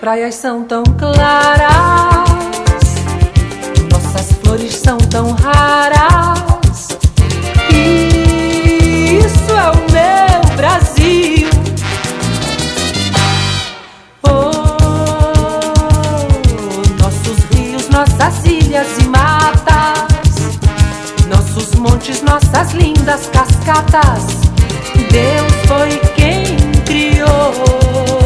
praias são tão claras, nossas flores são tão raras. Isso é o meu Brasil. Nossos rios, nossas ilhas e matas, nossos montes, nossas lindas cascatas, Deus foi quem criou.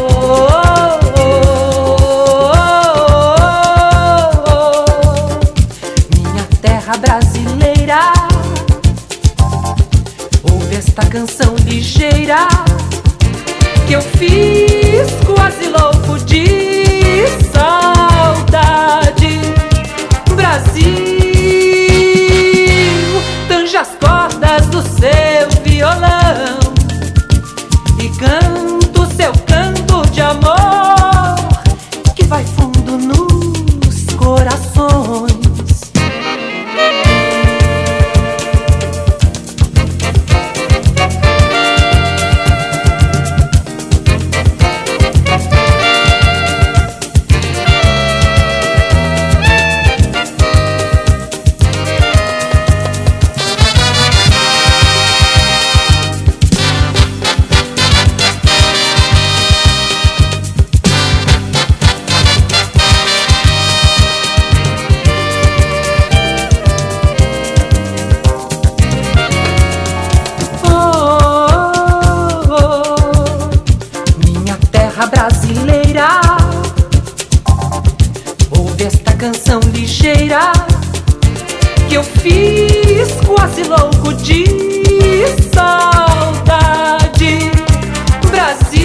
Minha terra brasileira, ouve esta canção ligeira que eu fiz quase louco de saudade. Brasil, tange as cordas do seu violão e canto seu canto de amor que vai fundo nos corações. Brasileira, ouve esta canção ligeira que eu fiz quase louco de saudade. Brasil,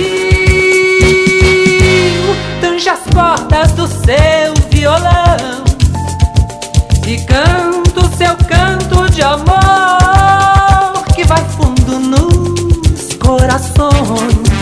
tange as cordas do seu violão e canto seu canto de amor que vai fundo nos corações.